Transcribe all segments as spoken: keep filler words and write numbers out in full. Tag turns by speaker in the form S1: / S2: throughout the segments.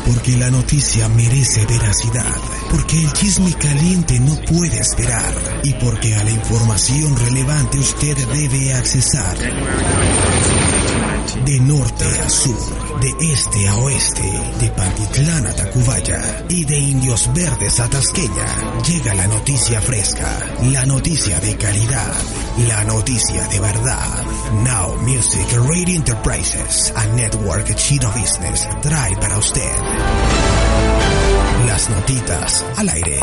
S1: Porque la noticia merece veracidad. Porque el chisme caliente no puede esperar. Y porque a la información relevante usted debe accesar. De norte a sur, de este a oeste, de Pantitlán a Tacubaya y de Indios Verdes a Tasqueña, llega la noticia fresca, la noticia de calidad, la noticia de verdad. Now Music Radio Enterprises, a network Chino Business, trae para usted las notitas al aire.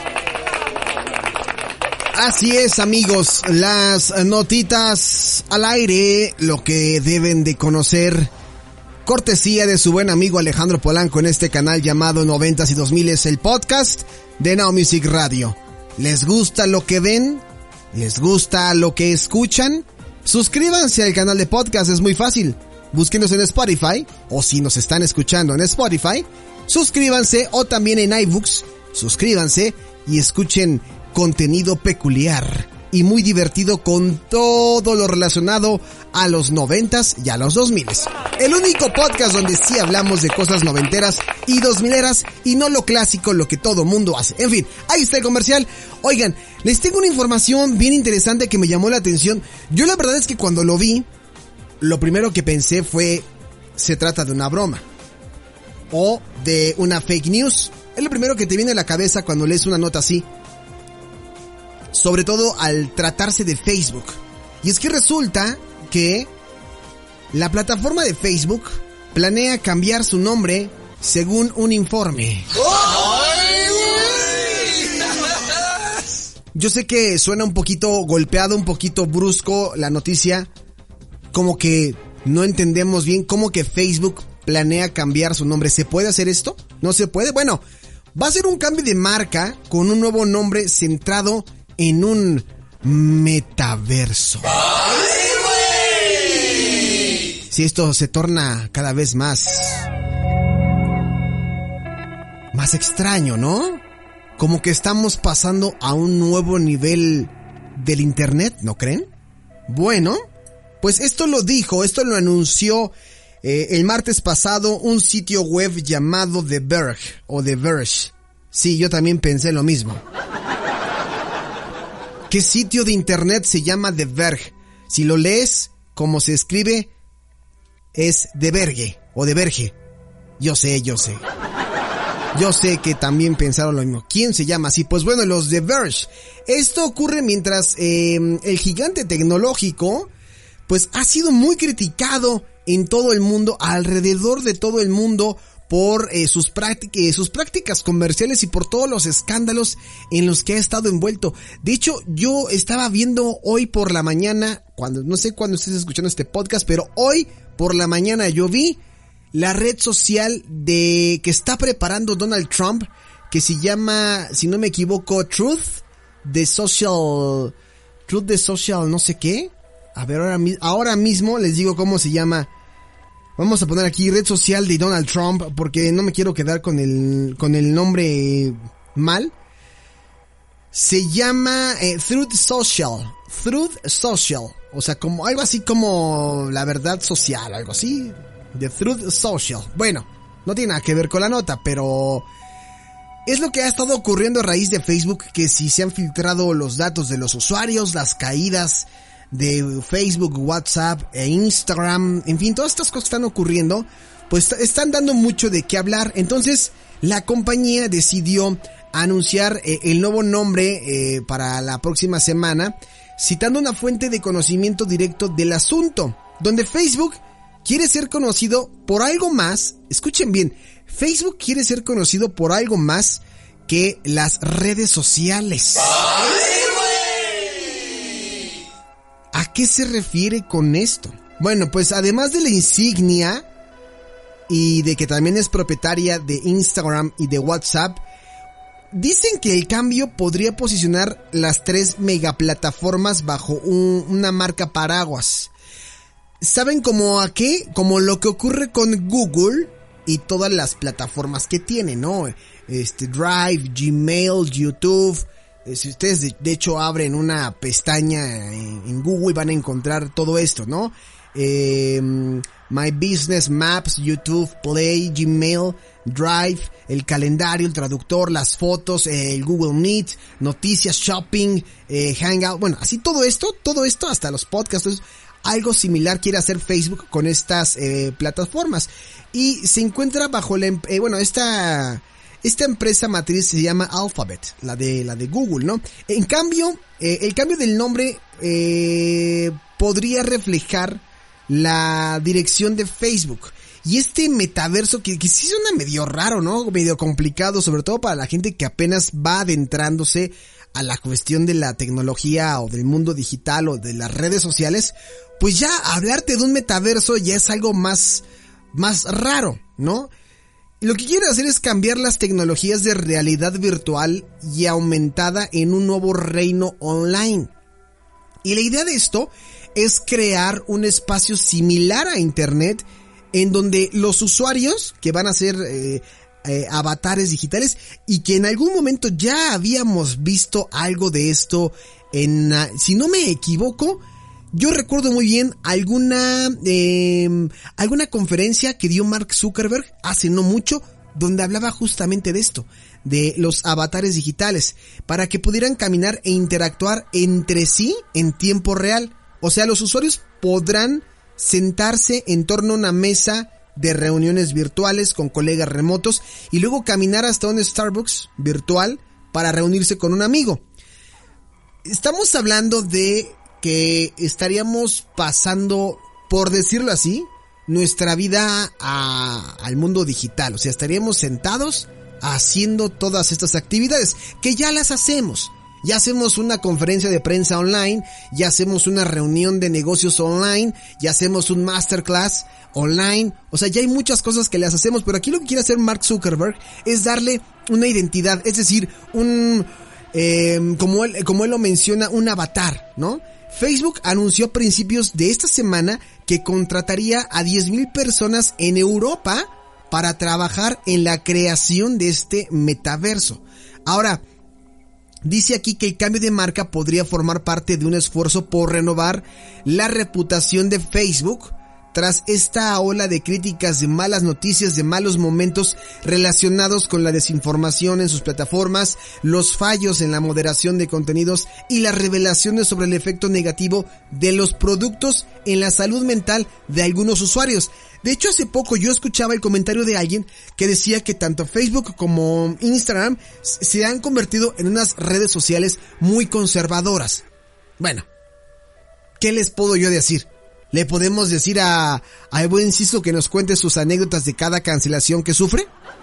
S2: Así es, amigos, las notitas al aire, lo que deben de conocer, cortesía de su buen amigo Alejandro Polanco en este canal llamado noventas y dos mil, es el podcast de Now Music Radio. ¿Les gusta lo que ven? ¿Les gusta lo que escuchan? Suscríbanse al canal de podcast, es muy fácil. Búsquenos en Spotify, o si nos están escuchando en Spotify, suscríbanse, o también en iBooks, suscríbanse y escuchen contenido peculiar y muy divertido con todo lo relacionado a los noventas y a los dos miles. El único podcast donde sí hablamos de cosas noventeras y dos mileras y no lo clásico, lo que todo mundo hace. En fin, ahí está el comercial. Oigan, les tengo una información bien interesante que me llamó la atención. Yo la verdad es que cuando lo vi, lo primero que pensé fue, se trata de una broma o de una fake news. Es lo primero que te viene a la cabeza cuando lees una nota así. Sobre todo al tratarse de Facebook. Y es que resulta que la plataforma de Facebook planea cambiar su nombre según un informe. Yo sé que suena un poquito golpeado, un poquito brusco la noticia. Como que no entendemos bien cómo que Facebook planea cambiar su nombre. ¿Se puede hacer esto? ¿No se puede? Bueno, va a ser un cambio de marca con un nuevo nombre centrado en un metaverso. Si esto se torna cada vez más más extraño, ¿no? Como que estamos pasando a un nuevo nivel del internet, ¿no creen? Bueno, pues esto lo dijo, esto lo anunció eh, el martes pasado un sitio web llamado The Verge o The Verge. Sí, yo también pensé lo mismo. ¿Qué sitio de internet se llama The Verge? Si lo lees como se escribe, es The Verge o The Verge. Yo sé, yo sé. Yo sé que también pensaron lo mismo. ¿Quién se llama así? Pues bueno, los The Verge. Esto ocurre mientras eh, el gigante tecnológico pues ha sido muy criticado en todo el mundo, alrededor de todo el mundo, por eh, sus, prácticas, sus prácticas comerciales y por todos los escándalos en los que ha estado envuelto. De hecho, yo estaba viendo hoy por la mañana, cuando no sé cuándo estés escuchando este podcast, pero hoy por la mañana yo vi la red social de que está preparando Donald Trump, que se llama, si no me equivoco, Truth de Social, Truth de Social, no sé qué. A ver, ahora, ahora mismo les digo cómo se llama. Vamos a poner aquí red social de Donald Trump porque no me quiero quedar con el con el nombre mal. Se llama eh, Truth Social. Truth Social. O sea, como algo así como la verdad social, algo así. The Truth Social. Bueno, no tiene nada que ver con la nota, pero es lo que ha estado ocurriendo a raíz de Facebook, que si se han filtrado los datos de los usuarios, las caídas de Facebook, WhatsApp e Instagram, en fin, todas estas cosas están ocurriendo, pues están dando mucho de qué hablar. Entonces, la compañía decidió anunciar eh, el nuevo nombre eh, para la próxima semana, citando una fuente de conocimiento directo del asunto, donde Facebook quiere ser conocido por algo más. Escuchen bien, Facebook quiere ser conocido por algo más que las redes sociales. ¿A qué se refiere con esto? Bueno, pues además de la insignia y de que también es propietaria de Instagram y de WhatsApp, dicen que el cambio podría posicionar las tres megaplataformas bajo un, una marca paraguas. ¿Saben cómo a qué? Como lo que ocurre con Google y todas las plataformas que tiene, ¿no? Este, Drive, Gmail, YouTube. Si ustedes de, de hecho abren una pestaña en, en Google van a encontrar todo esto, ¿no? Eh, My Business, Maps, YouTube, Play, Gmail, Drive, el calendario, el traductor, las fotos, eh, el Google Meet, noticias, shopping, eh, Hangout, bueno, así todo esto, todo esto, hasta los podcasts, algo similar quiere hacer Facebook con estas eh, plataformas. Y se encuentra bajo la, eh, bueno, esta, esta empresa matriz se llama Alphabet, la de, la de Google, ¿no? En cambio, eh, el cambio del nombre, eh, podría reflejar la dirección de Facebook. Y este metaverso que, que sí suena medio raro, ¿no? Medio complicado, sobre todo para la gente que apenas va adentrándose a la cuestión de la tecnología o del mundo digital o de las redes sociales, pues ya hablarte de un metaverso ya es algo más, más raro, ¿no? Y lo que quiere hacer es cambiar las tecnologías de realidad virtual y aumentada en un nuevo reino online. Y la idea de esto es crear un espacio similar a Internet en donde los usuarios que van a ser eh, eh, avatares digitales y que en algún momento ya habíamos visto algo de esto en, uh, si no me equivoco, yo recuerdo muy bien alguna eh, alguna conferencia que dio Mark Zuckerberg hace no mucho donde hablaba justamente de esto, de los avatares digitales, para que pudieran caminar e interactuar entre sí en tiempo real. O sea, los usuarios podrán sentarse en torno a una mesa de reuniones virtuales con colegas remotos y luego caminar hasta un Starbucks virtual para reunirse con un amigo. Estamos hablando de que estaríamos pasando, por decirlo así, nuestra vida a, al mundo digital. O sea, estaríamos sentados haciendo todas estas actividades que ya las hacemos. Ya hacemos una conferencia de prensa online, ya hacemos una reunión de negocios online, ya hacemos un masterclass online. O sea, ya hay muchas cosas que las hacemos, pero aquí lo que quiere hacer Mark Zuckerberg es darle una identidad, es decir, un, eh, como él, como él lo menciona, un avatar, ¿no? Facebook anunció a principios de esta semana que contrataría a diez mil personas en Europa para trabajar en la creación de este metaverso. Ahora, dice aquí que el cambio de marca podría formar parte de un esfuerzo por renovar la reputación de Facebook tras esta ola de críticas, de malas noticias, de malos momentos relacionados con la desinformación en sus plataformas, los fallos en la moderación de contenidos y las revelaciones sobre el efecto negativo de los productos en la salud mental de algunos usuarios. De hecho, hace poco yo escuchaba el comentario de alguien que decía que tanto Facebook como Instagram se han convertido en unas redes sociales muy conservadoras. Bueno, ¿qué les puedo yo decir? ¿Le podemos decir a, a buen Cisco que nos cuente sus anécdotas de cada cancelación que sufre?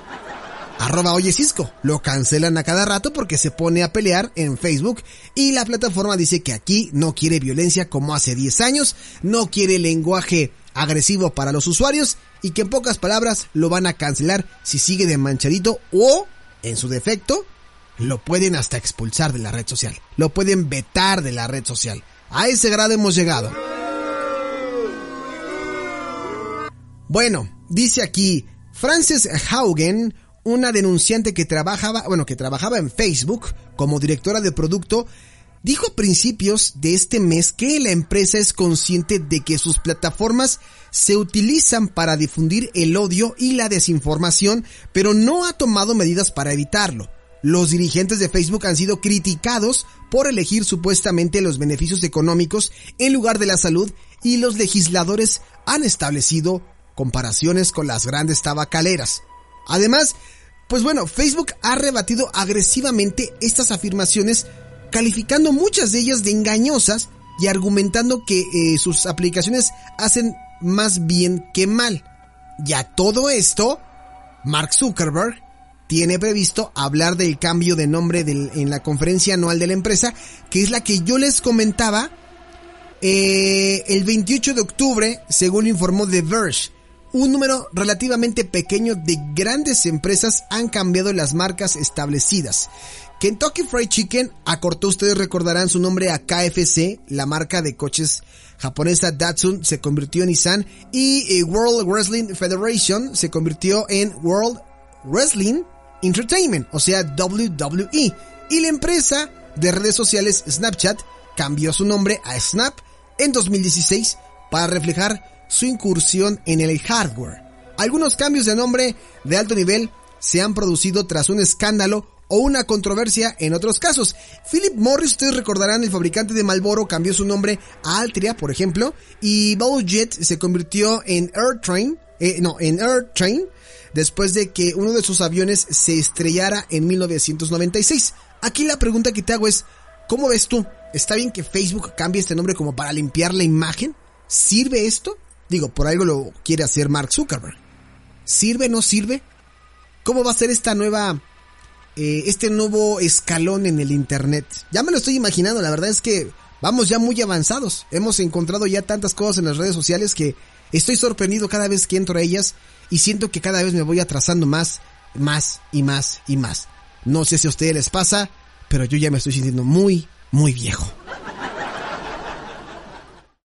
S2: Arroba oye Cisco, lo cancelan a cada rato porque se pone a pelear en Facebook y la plataforma dice que aquí no quiere violencia como hace diez años, no quiere lenguaje agresivo para los usuarios y que en pocas palabras lo van a cancelar si sigue de manchadito o, en su defecto, lo pueden hasta expulsar de la red social, lo pueden vetar de la red social. A ese grado hemos llegado. Bueno, dice aquí, Frances Haugen, una denunciante que trabajaba, bueno, que trabajaba en Facebook como directora de producto, dijo a principios de este mes que la empresa es consciente de que sus plataformas se utilizan para difundir el odio y la desinformación, pero no ha tomado medidas para evitarlo. Los dirigentes de Facebook han sido criticados por elegir supuestamente los beneficios económicos en lugar de la salud y los legisladores han establecido comparaciones con las grandes tabacaleras. Además, pues bueno, Facebook ha rebatido agresivamente estas afirmaciones, calificando muchas de ellas de engañosas y argumentando que eh, sus aplicaciones hacen más bien que mal. Y a todo esto, Mark Zuckerberg tiene previsto hablar del cambio de nombre del, en la conferencia anual de la empresa, que es la que yo les comentaba eh, el veintiocho de octubre, según informó The Verge. Un número relativamente pequeño de grandes empresas han cambiado las marcas establecidas. Kentucky Fried Chicken acortó, ustedes recordarán su nombre a K F C, la marca de coches japonesa Datsun se convirtió en Nissan y World Wrestling Federation se convirtió en World Wrestling Entertainment, o sea W W E. Y la empresa de redes sociales Snapchat cambió su nombre a Snap en dos mil dieciséis para reflejar su incursión en el hardware. Algunos cambios de nombre de alto nivel se han producido tras un escándalo o una controversia en otros casos. Philip Morris, ustedes recordarán, el fabricante de Marlboro, cambió su nombre a Altria, por ejemplo, y Bowjet se convirtió en AirTrain, eh, no, en AirTrain, después de que uno de sus aviones se estrellara en mil novecientos noventa y seis. Aquí la pregunta que te hago es, ¿cómo ves tú? ¿Está bien que Facebook cambie este nombre como para limpiar la imagen? ¿Sirve esto? Digo, por algo lo quiere hacer Mark Zuckerberg. ¿Sirve, no sirve? ¿Cómo va a ser esta nueva, eh, este nuevo escalón en el internet? Ya me lo estoy imaginando, la verdad es que vamos ya muy avanzados. Hemos encontrado ya tantas cosas en las redes sociales que estoy sorprendido cada vez que entro a ellas y siento que cada vez me voy atrasando más, más y más y más. No sé si a ustedes les pasa, pero yo ya me estoy sintiendo muy, muy viejo.